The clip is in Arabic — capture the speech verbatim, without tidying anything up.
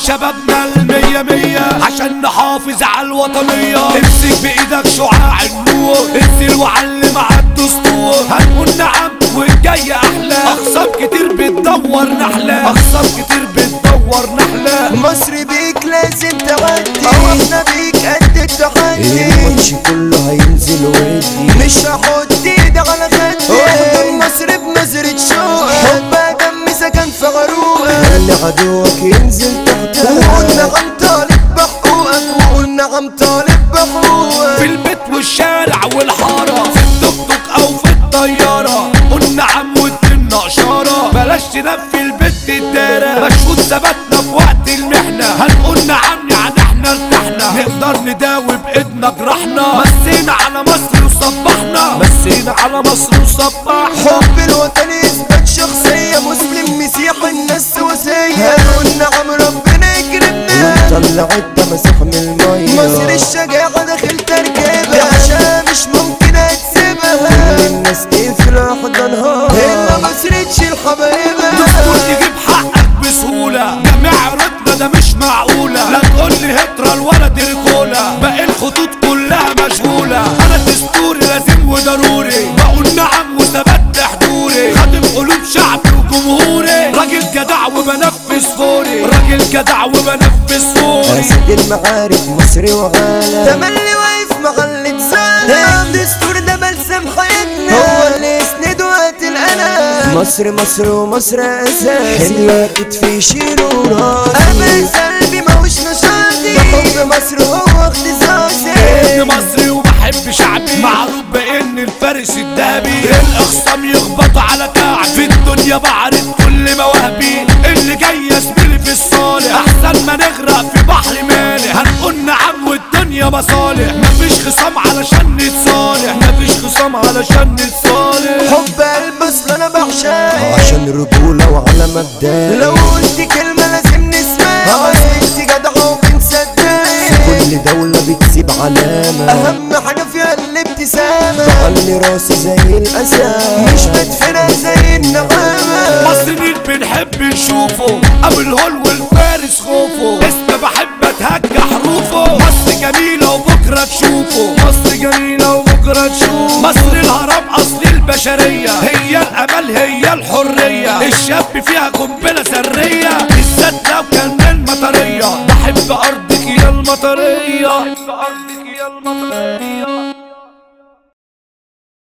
شبابنا المية مية عشان نحافظ على الوطنية. امسك بايدك شعاع النور، انزل وعلم على الدستور. هنقول نعم والجاي احلى، اخصام كتير بتدور نحلة، اخصام كتير بتدور نحلة. مصر بيك لازم تعدي، احنا بيك قد التحدي. الماتش كله هينزل ويدي، مش هحط ايدي على خدي. احضن مصر بنظرة شوق، حبها دم سكن في غروقك. خلي عدوك ينزل تحتها، وقلنا عم طالب بحقوقك، وقلنا عم طالب بحقوقك. في البيت والشارع والحارة، في التوك توك او في الطيارة، قلنا عم وادينا اشارة. بلاش تنام في البيت الدارة، مشهود ثباتنا في وقت المحنة. هنقول نعم يعني احنا ارتحنا، نقدر نداوي بايدنا جرحنا. مسينا على مصر وصبحنا، مسينا على مصر وصبحنا. حب الوطن يثبت شخصية، مسلم مسيحي الناس وسية. قلنا عم ربنا يكرمنا، طلع التمسح من المية. مصر الشجاعة داخل تركيبها، عشان مش ممكن هتسيبها. الناس تقفل احضانها، إلا مصر تشيل حبايبها. دستور تجيب حقك بسهولة، جميع عرضنا ده مش معقولة. لا تقولي هترا ولا تركولة، باقي الخطوط كلها مشغولة. انا دستوري لازم وضروري، بقول نعم وثبت حضوري. خادم قلوب شعبي وجمهوري، راجل جدع وبنفذ فوري، راجل جدع وبنفذ فوري. اسد المعارك مصري وغالة، تملي واقف محل زانة. الدستور ده بلسم حياتنا، هو اللي يسند وقت الألم. مصر مصر ومصر اساسي، حلوة كتفي يشيلوا راسي. أمل قلبي ماهوش نشاطي، بحب مصر هو اختصاصي. ابن مصري وبحب شعبي، معروف بان الفارس الدهبي. الاخصام يخبطوا على كعب، في الدنيا بعرض كل مواهبي. اللي جاي يسبلي في الصالح، احسن ما نغرق في بحر مالح. هنقول نعم والدنيا مصالح، مفيش خصام علشان نتصالح، مفيش خصام علشان نتصالح. حب قلب اصل انا بعشقك، عشان رجولة وعلى مبدأ. لو قلت كلمة لازم نسمعها، انت جدعة وبنصدقك. كل دولة بتسيب علامة، اهم حاجة فيها الابتسامة. بخلي راسي زي الأسد، مش مدفنة زي النعامة. مصريين بنحب نشوفه، ابو الهول والفارس خوفه. اسم بحب اتهجى حروفه، مصر جميلة وبكرة تشوفه، مصر جميلة وبكرة تشوفه. مصر الهرم اصل البشرية، هي الامل هي الحرية. الشاب فيها قنبلة ذرية، بالذات لو كان من مطرية. بحب ارضك يا المطرية، بحب ارضك يا المطرية.